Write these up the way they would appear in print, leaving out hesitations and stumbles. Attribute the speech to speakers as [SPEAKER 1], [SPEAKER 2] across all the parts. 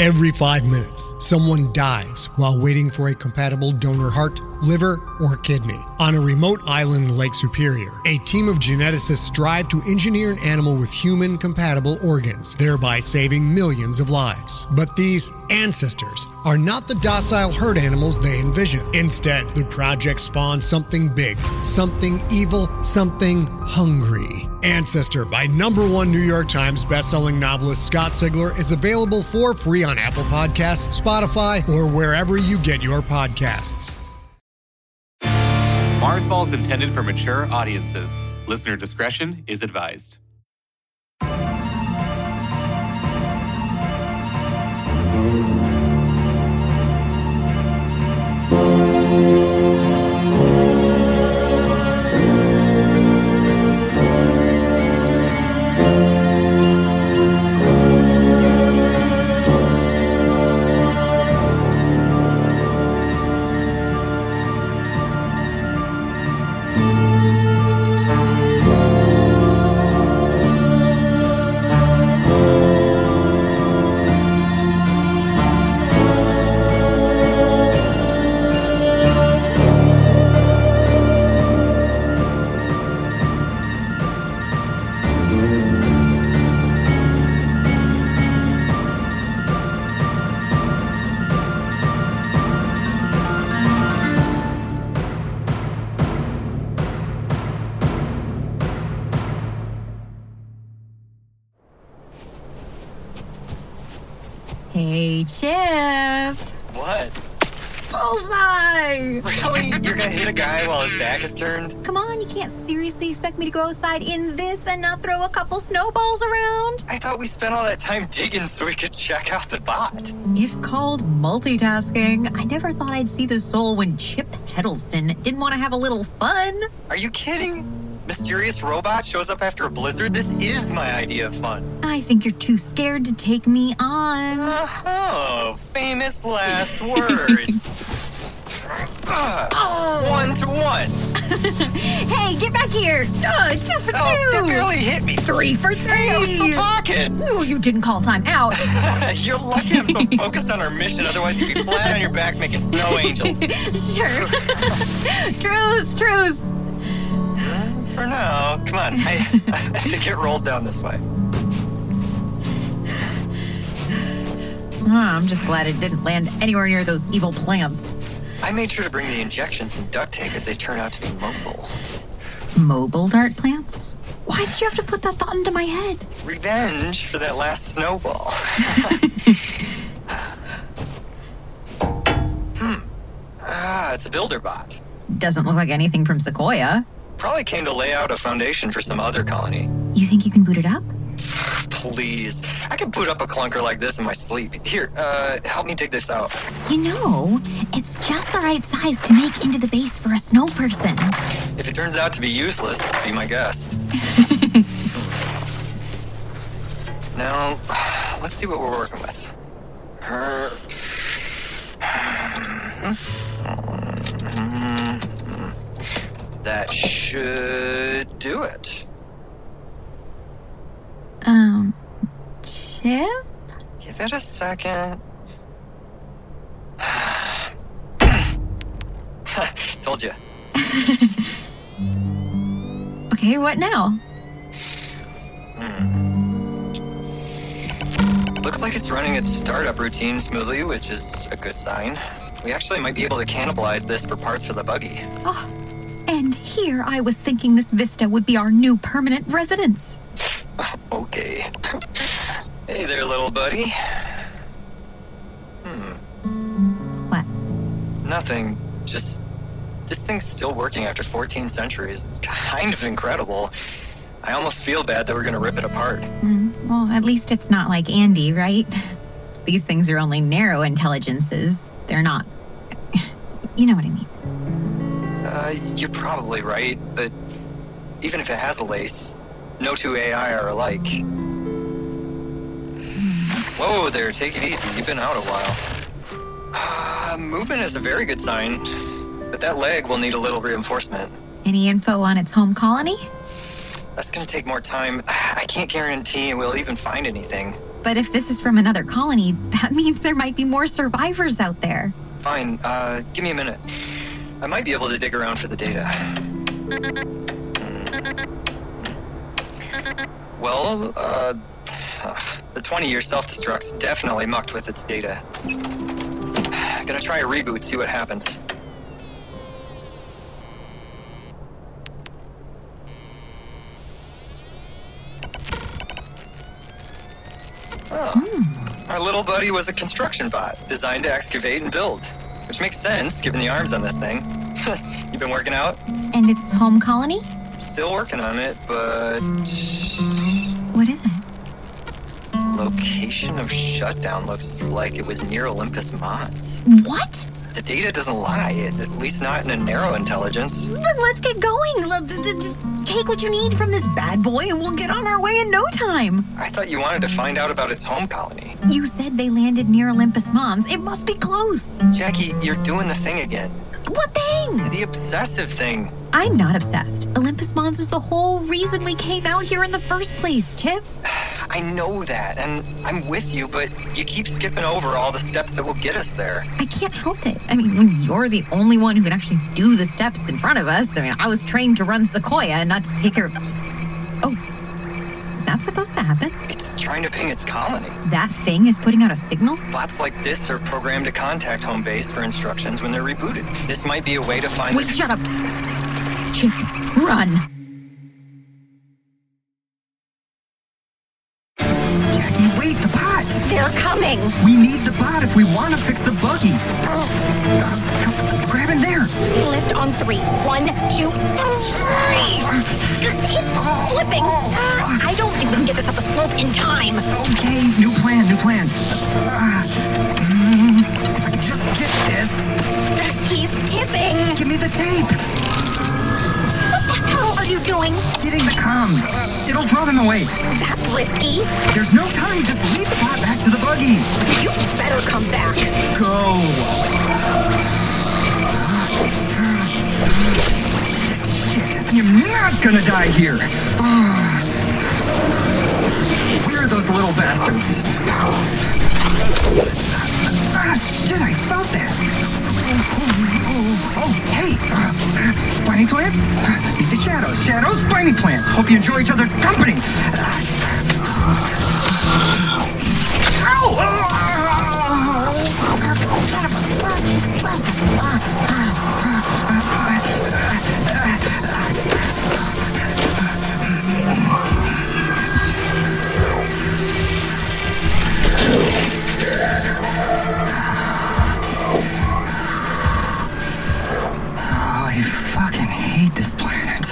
[SPEAKER 1] Every 5 minutes, someone dies while waiting for a compatible donor heart, liver, or kidney. On a remote island in Lake Superior, a team of geneticists strive to engineer an animal with human-compatible organs, thereby saving millions of lives. But these ancestors are not the docile herd animals they envision. Instead, the project spawns something big, something evil, something hungry. Ancestor by #1 New York Times bestselling novelist Scott Sigler is available for free on Apple Podcasts, Spotify, or wherever you get your podcasts.
[SPEAKER 2] Marsfall is intended for mature audiences. Listener discretion is advised.
[SPEAKER 3] Hey, Chip.
[SPEAKER 4] What?
[SPEAKER 3] Bullseye!
[SPEAKER 4] Really? You're gonna hit a guy while his back is turned?
[SPEAKER 3] Come on, you can't seriously expect me to go outside in this and not throw a couple snowballs around?
[SPEAKER 4] I thought we spent all that time digging so we could check out the bot.
[SPEAKER 3] It's called multitasking. I never thought I'd see the soul when Chip Heddleston didn't want to have a little fun.
[SPEAKER 4] Are you kidding? Mysterious robot shows up after a blizzard? This is my idea of fun.
[SPEAKER 3] I think you're too scared to take me on.
[SPEAKER 4] Oh, famous last words. 1-to-1.
[SPEAKER 3] Hey, get back here. 2 for 2.
[SPEAKER 4] Oh, that barely hit me.
[SPEAKER 3] 3 for 3.
[SPEAKER 4] Hey, I was still talking.
[SPEAKER 3] Oh, you didn't call time out.
[SPEAKER 4] You're lucky I'm so focused on our mission. Otherwise, you'd be flat on your back making snow angels.
[SPEAKER 3] Sure. Truce.
[SPEAKER 4] For now, come on. I have to get rolled down this way.
[SPEAKER 3] I'm just glad it didn't land anywhere near those evil plants.
[SPEAKER 4] I made sure to bring the injections and duct tape if they turn out to be mobile.
[SPEAKER 3] Mobile dart plants? Why did you have to put that thought into my head?
[SPEAKER 4] Revenge for that last snowball. It's a builder bot.
[SPEAKER 3] Doesn't look like anything from Sequoia.
[SPEAKER 4] Probably came to lay out a foundation for some other colony.
[SPEAKER 3] You think you can boot it up?
[SPEAKER 4] Please. I can boot up a clunker like this in my sleep. Here, help me dig this out.
[SPEAKER 3] You know, it's just the right size to make into the base for a snow person.
[SPEAKER 4] If it turns out to be useless, be my guest. Now, let's see what we're working with. That should do it.
[SPEAKER 3] Chip?
[SPEAKER 4] Give it a second. Told you.
[SPEAKER 3] Okay, what now?
[SPEAKER 4] Looks like it's running its startup routine smoothly, which is a good sign. We actually might be able to cannibalize this for parts for the buggy.
[SPEAKER 3] Oh, and here I was thinking this vista would be our new permanent residence.
[SPEAKER 4] Okay. Hey there, little buddy.
[SPEAKER 3] What?
[SPEAKER 4] Nothing. Just, this thing's still working after 14 centuries. It's kind of incredible. I almost feel bad that we're gonna rip it apart.
[SPEAKER 3] Well, at least it's not like Andy, right? These things are only narrow intelligences. They're not... You know what I mean.
[SPEAKER 4] You're probably right, but even if it has a lace, no two AI are alike. Whoa there, take it easy. You've been out a while. Movement is a very good sign, but that leg will need a little reinforcement.
[SPEAKER 3] Any info on its home colony?
[SPEAKER 4] That's gonna take more time. I can't guarantee we'll even find anything.
[SPEAKER 3] But if this is from another colony, that means there might be more survivors out there.
[SPEAKER 4] Fine, give me a minute. I might be able to dig around for the data. Well, the 20-year self-destruct's definitely mucked with its data. Gonna try a reboot, see what happens. Our little buddy was a construction bot, designed to excavate and build. Which makes sense, given the arms on this thing. You been working out?
[SPEAKER 3] And its home colony?
[SPEAKER 4] Still working on it, but...
[SPEAKER 3] What is it?
[SPEAKER 4] Location of shutdown looks like it was near Olympus Mons.
[SPEAKER 3] What?
[SPEAKER 4] The data doesn't lie, at least not in a narrow intelligence.
[SPEAKER 3] Then let's get going. Just take what you need from this bad boy and we'll get on our way in no time.
[SPEAKER 4] I thought you wanted to find out about its home colony.
[SPEAKER 3] You said they landed near Olympus Mons. It must be close.
[SPEAKER 4] Jackie, you're doing the thing again.
[SPEAKER 3] What thing?
[SPEAKER 4] The obsessive thing.
[SPEAKER 3] I'm not obsessed. Olympus Mons is the whole reason we came out here in the first place, Chip.
[SPEAKER 4] I know that, and I'm with you, but you keep skipping over all the steps that will get us there.
[SPEAKER 3] I can't help it. I mean, when you're the only one who can actually do the steps in front of us, I mean, I was trained to run Sequoia and not to take her... Oh, is that supposed to happen?
[SPEAKER 4] It's trying to ping its colony.
[SPEAKER 3] That thing is putting out a signal?
[SPEAKER 4] Bots like this are programmed to contact home base for instructions when they're rebooted. This might be a way to find...
[SPEAKER 3] Wait, shut up. Chip, run.
[SPEAKER 5] Wait, the bot!
[SPEAKER 6] They're coming!
[SPEAKER 5] We need the bot if we want to fix the buggy. Grab him there.
[SPEAKER 6] Lift on 3. 1, 2, 3! It's slipping! I don't think we can get this up the slope in time.
[SPEAKER 5] Okay, new plan. If I can just get this.
[SPEAKER 6] He's tipping!
[SPEAKER 5] Give me the tape.
[SPEAKER 6] What the hell are you doing?
[SPEAKER 5] Getting the comms. It'll draw them away.
[SPEAKER 6] That's risky.
[SPEAKER 5] There's no time. Just lead the bot back to the buggy.
[SPEAKER 6] You better come back.
[SPEAKER 5] Go. Shit. You're not gonna die here. Where are those little bastards? Shit, I felt that. Oh, hey. Spiny plants? Meet the shadows. Shadows, spiny plants. Hope you enjoy each other's company. Ow! I fucking hate this planet.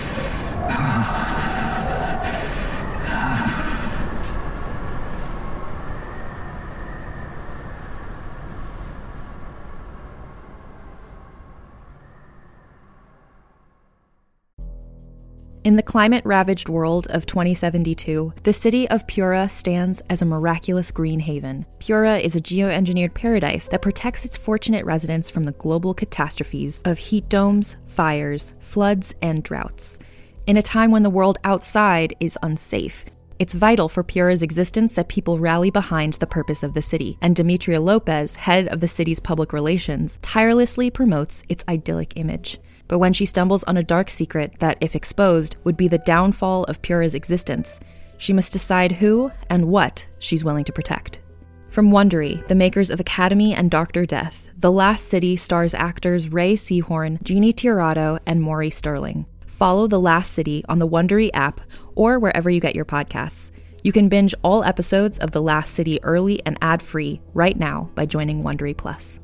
[SPEAKER 7] In the climate-ravaged world of 2072, the city of Pura stands as a miraculous green haven. Pura is a geoengineered paradise that protects its fortunate residents from the global catastrophes of heat domes, fires, floods, and droughts. In a time when the world outside is unsafe, it's vital for Pura's existence that people rally behind the purpose of the city, and Demetria Lopez, head of the city's public relations, tirelessly promotes its idyllic image. But when she stumbles on a dark secret that, if exposed, would be the downfall of Pura's existence, she must decide who and what she's willing to protect. From Wondery, the makers of Academy and Dr. Death, The Last City stars actors Ray Seahorn, Jeannie Tirado, and Maury Sterling. Follow The Last City on the Wondery app or wherever you get your podcasts. You can binge all episodes of The Last City early and ad-free right now by joining Wondery Plus.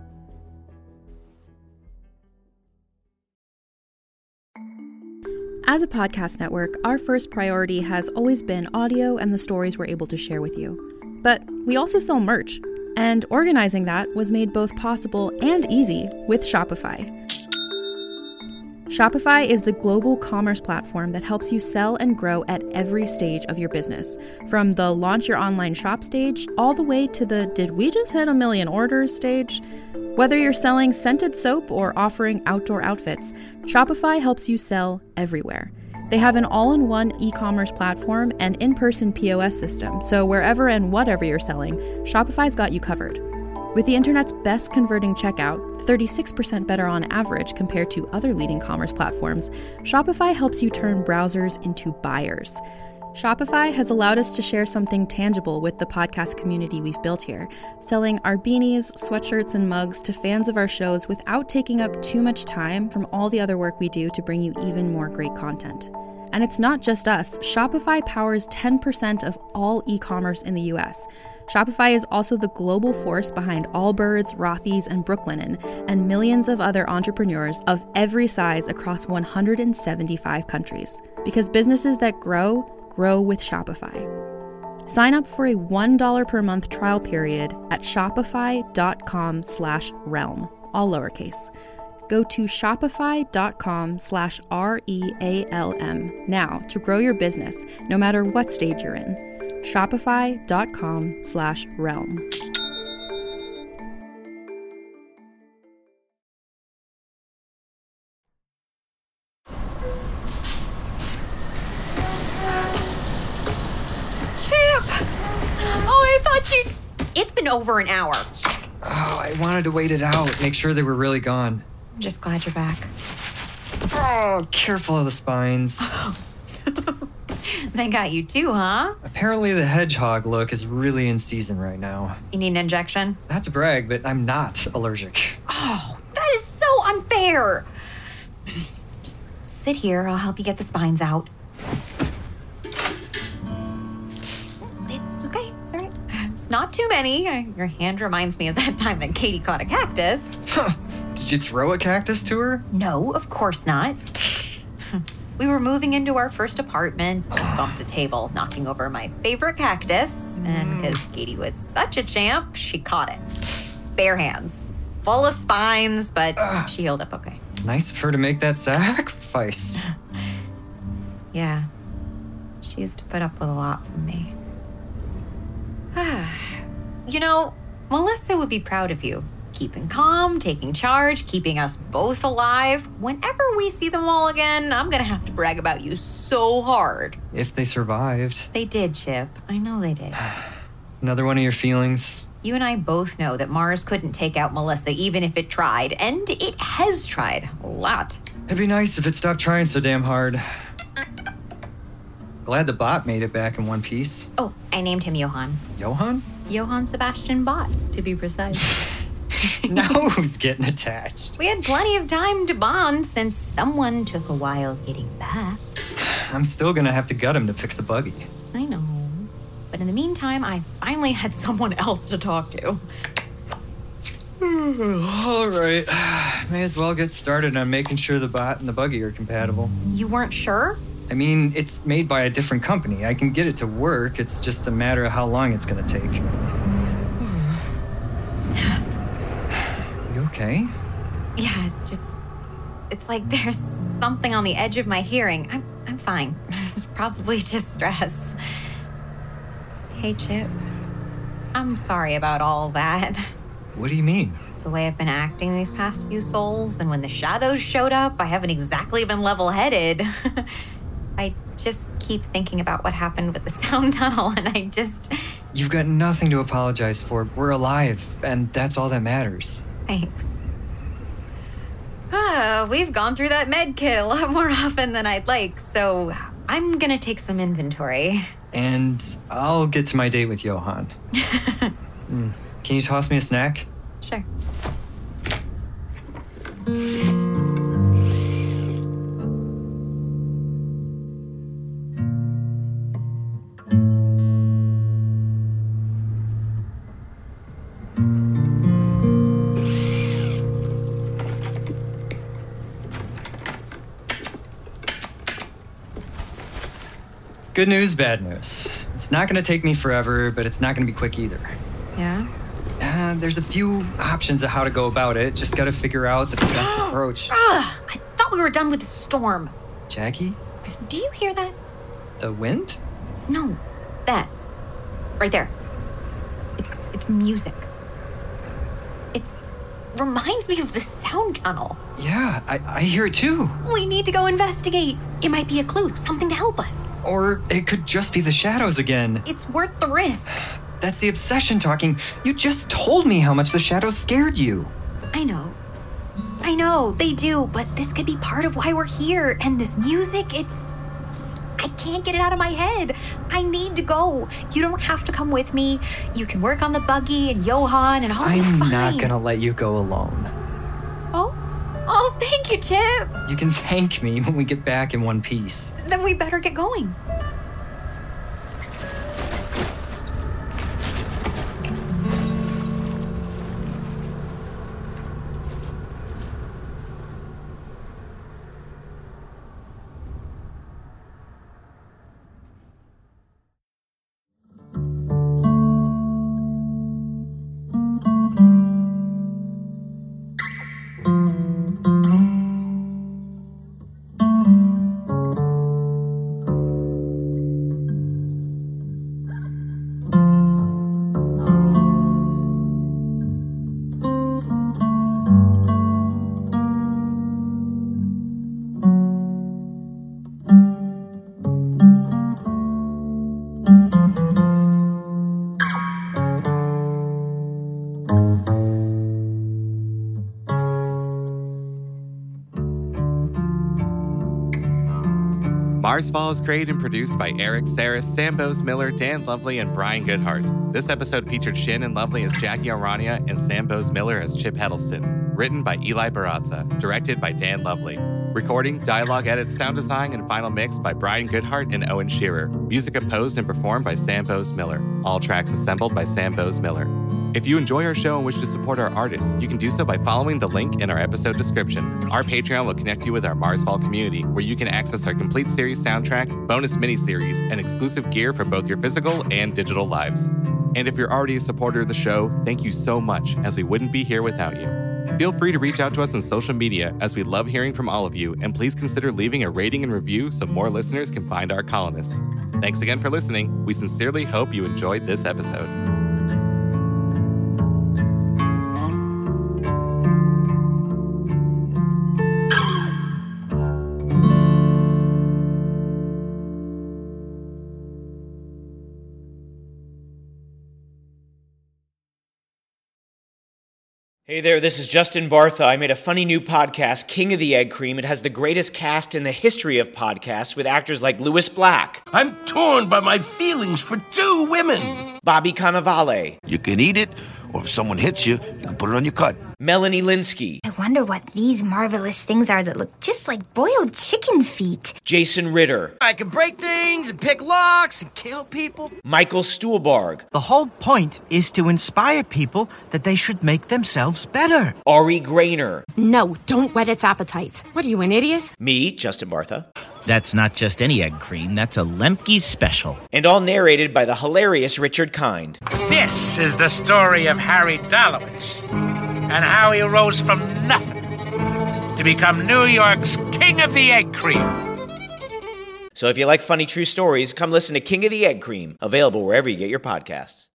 [SPEAKER 7] As a podcast network, our first priority has always been audio and the stories we're able to share with you. But we also sell merch, and organizing that was made both possible and easy with Shopify. Shopify is the global commerce platform that helps you sell and grow at every stage of your business, from the launch your online shop stage all the way to the did we just hit 1 million orders stage. Whether you're selling scented soap or offering outdoor outfits, Shopify helps you sell everywhere. They have an all-in-one e-commerce platform and in-person POS system, so wherever and whatever you're selling, Shopify's got you covered. With the internet's best converting checkout, 36% better on average compared to other leading commerce platforms, Shopify helps you turn browsers into buyers. Shopify has allowed us to share something tangible with the podcast community we've built here, selling our beanies, sweatshirts, and mugs to fans of our shows without taking up too much time from all the other work we do to bring you even more great content. And it's not just us. Shopify powers 10% of all e-commerce in the US. Shopify is also the global force behind Allbirds, Rothy's, and Brooklinen, and millions of other entrepreneurs of every size across 175 countries. Because businesses that grow with Shopify. Sign up for a $1 per month trial period at shopify.com/realm, all lowercase. Go to shopify.com/REALM now to grow your business, no matter what stage you're in. Shopify.com/realm.
[SPEAKER 3] It's been over an hour.
[SPEAKER 8] Oh, I wanted to wait it out, make sure they were really gone.
[SPEAKER 3] I'm just glad you're back.
[SPEAKER 8] Oh, careful of the spines.
[SPEAKER 3] They got you too, huh?
[SPEAKER 8] Apparently the hedgehog look is really in season right now.
[SPEAKER 3] You need an injection?
[SPEAKER 8] Not to brag, but I'm not allergic.
[SPEAKER 3] Oh, that is so unfair. Just sit here. I'll help you get the spines out. It's okay. It's all right. It's not too many. Your hand reminds me of that time that Katie caught a cactus.
[SPEAKER 8] Did you throw a cactus to her?
[SPEAKER 3] No, of course not. We were moving into our first apartment, bumped a table, knocking over my favorite cactus, and because Katie was such a champ, she caught it. Bare hands, full of spines, but she healed up okay.
[SPEAKER 8] Nice of her to make that sacrifice.
[SPEAKER 3] Yeah, she used to put up with a lot from me. You know, Melissa would be proud of you. Keeping calm, taking charge, keeping us both alive. Whenever we see them all again, I'm gonna have to brag about you so hard.
[SPEAKER 8] If they survived.
[SPEAKER 3] They did, Chip. I know they did.
[SPEAKER 8] Another one of your feelings.
[SPEAKER 3] You and I both know that Mars couldn't take out Melissa even if it tried, and it has tried a lot.
[SPEAKER 8] It'd be nice if it stopped trying so damn hard. Glad the bot made it back in one piece.
[SPEAKER 3] Oh, I named him Johann.
[SPEAKER 8] Johann?
[SPEAKER 3] Johann Sebastian Bot, to be precise.
[SPEAKER 8] Now who's getting attached?
[SPEAKER 3] We had plenty of time to bond since someone took a while getting back.
[SPEAKER 8] I'm still gonna have to gut him to fix the buggy.
[SPEAKER 3] I know. But in the meantime, I finally had someone else to talk to.
[SPEAKER 8] All right. May as well get started on making sure the bot and the buggy are compatible.
[SPEAKER 3] You weren't sure?
[SPEAKER 8] I mean, it's made by a different company. I can get it to work. It's just a matter of how long it's gonna take. You okay?
[SPEAKER 3] Yeah, just... It's like there's something on the edge of my hearing. I'm fine. It's probably just stress. Hey, Chip. I'm sorry about all that.
[SPEAKER 8] What do you mean?
[SPEAKER 3] The way I've been acting these past few souls, and when the shadows showed up, I haven't exactly been level-headed. I just keep thinking about what happened with the sound tunnel, and I just...
[SPEAKER 8] You've got nothing to apologize for. We're alive, and that's all that matters.
[SPEAKER 3] Thanks. We've gone through that med kit a lot more often than I'd like, so I'm gonna take some inventory.
[SPEAKER 8] And I'll get to my date with Johann. Can you toss me a snack?
[SPEAKER 3] Sure.
[SPEAKER 8] Good news, bad news. It's not going to take me forever, but it's not going to be quick either.
[SPEAKER 3] Yeah?
[SPEAKER 8] There's a few options of how to go about it. Just got to figure out the best approach.
[SPEAKER 3] I thought we were done with the storm.
[SPEAKER 8] Jackie?
[SPEAKER 3] Do you hear that?
[SPEAKER 8] The wind?
[SPEAKER 3] No, that. Right there. It's music. It's reminds me of the sound tunnel.
[SPEAKER 8] Yeah, I hear it too.
[SPEAKER 3] We need to go investigate. It might be a clue, something to help us.
[SPEAKER 8] Or it could just be the shadows again.
[SPEAKER 3] It's worth the risk.
[SPEAKER 8] That's the obsession talking. You just told me how much the shadows scared you.
[SPEAKER 3] I know, they do, but this could be part of why we're here. And this music, I can't get it out of my head. I need to go. You don't have to come with me. You can work on the buggy and Johan and I'll be fine.
[SPEAKER 8] I'm not gonna let you go alone.
[SPEAKER 3] Oh, thank you, Chip.
[SPEAKER 8] You can thank me when we get back in one piece.
[SPEAKER 3] Then we better get going.
[SPEAKER 2] Marsfall is created and produced by Eric Saris, Sam Bowes-Miller, Dan Lovely, and Brian Goodhart. This episode featured Shin and Lovely as Jackie O'Rania and Sam Bowes-Miller as Chip Heddleston. Written by Eli Barraza. Directed by Dan Lovely. Recording, dialogue edit, sound design, and final mix by Brian Goodhart and Owen Shearer. Music composed and performed by Sam Bowes-Miller. All tracks assembled by Sam Bowes-Miller. If you enjoy our show and wish to support our artists, you can do so by following the link in our episode description. Our Patreon will connect you with our Marsfall community, where you can access our complete series soundtrack, bonus miniseries, and exclusive gear for both your physical and digital lives. And if you're already a supporter of the show, thank you so much, as we wouldn't be here without you. Feel free to reach out to us on social media, as we love hearing from all of you, and please consider leaving a rating and review so more listeners can find our colonists. Thanks again for listening. We sincerely hope you enjoyed this episode.
[SPEAKER 9] Hey there, this is Justin Bartha. I made a funny new podcast, King of the Egg Cream. It has the greatest cast in the history of podcasts with actors like Louis Black.
[SPEAKER 10] I'm torn by my feelings for two women.
[SPEAKER 9] Bobby Cannavale.
[SPEAKER 10] You can eat it, or if someone hits you, you can put it on your cut.
[SPEAKER 9] Melanie Linsky.
[SPEAKER 11] I wonder what these marvelous things are that look just like boiled chicken feet.
[SPEAKER 9] Jason Ritter.
[SPEAKER 12] I can break things and pick locks and kill people.
[SPEAKER 9] Michael Stuhlbarg.
[SPEAKER 12] The whole point is to inspire people that they should make themselves better.
[SPEAKER 9] Ari Grainer.
[SPEAKER 13] No, don't whet its appetite. What are you, an idiot?
[SPEAKER 9] Me, Justin Bartha.
[SPEAKER 14] That's not just any egg cream, that's a Lemke's special.
[SPEAKER 9] And all narrated by the hilarious Richard Kind.
[SPEAKER 15] This is the story of Harry Dalowitz and how he rose from nothing to become New York's King of the Egg Cream.
[SPEAKER 9] So if you like funny true stories, come listen to King of the Egg Cream, available wherever you get your podcasts.